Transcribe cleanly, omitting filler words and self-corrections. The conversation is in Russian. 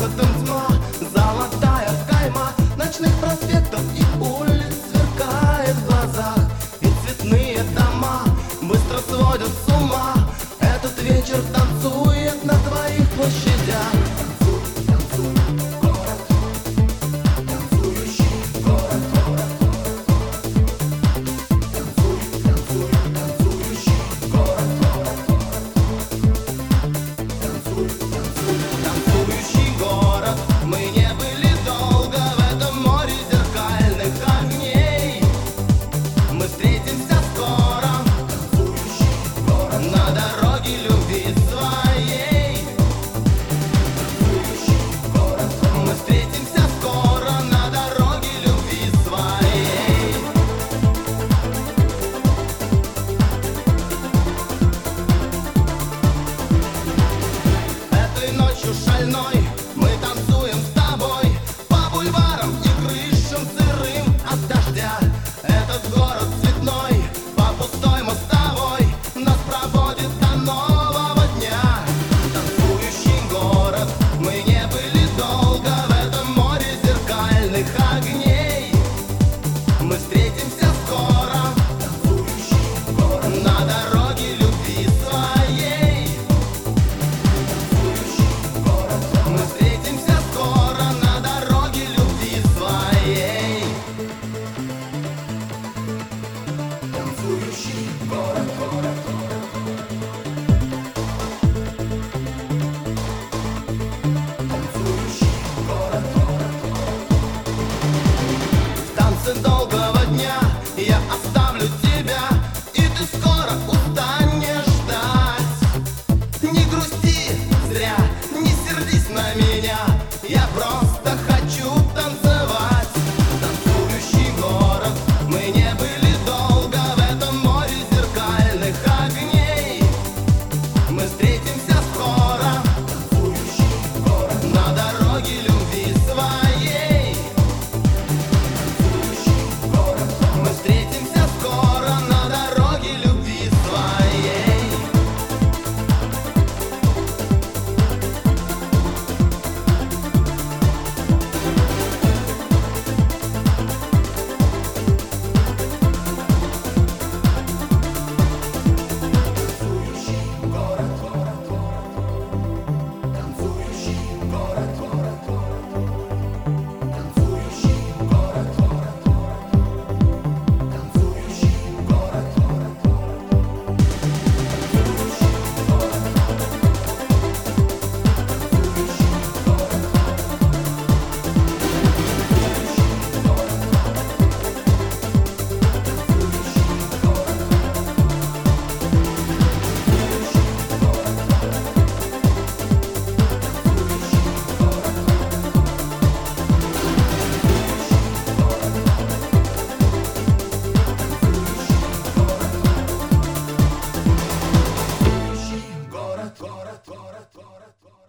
этом тьма, золотая кайма ночных проспектов и улиц сверкает в глазах. И цветные дома быстро сводят с ума. Этот вечер танцует на твоих площадях. Танцуй, город, танцующий город, танцующий город, танцующий город. Мы не были долго в этом море зеркальных огней. Мы встретимся скоро, танцующий город, на дороге любви своей. Танцующий город, мы встретимся скоро на дороге любви своей. Этой ночью шальной мы танцуем с тобой по бульварам и крышам сырым от дождя. Этот город цветной по пустой мостовой нас проводит до нового дня. Танцующий город, мы не были долго в этом море зеркальных огней. Мы встретимся скоро, танцующий город, на дороге любви своей. Мы встретимся скоро на дороге любви своей. Танцующий город, город, танцующий город, в танце долгого дня я оставлю тебя, и ты скоро устанешь ждать. Не грусти зря, не сердись на меня, я просто хочу танцевать. Танцующий город, мы не были долго в этом море зеркальных огней. Мы встретимся скоро, танцующий город, на дороге любви своей. Танцующий город, мы встретимся скоро на дороге любви своей. Танцующий город, город, танцующий город, город, танцующий город, город, танцующий город, город, город, город, город, город.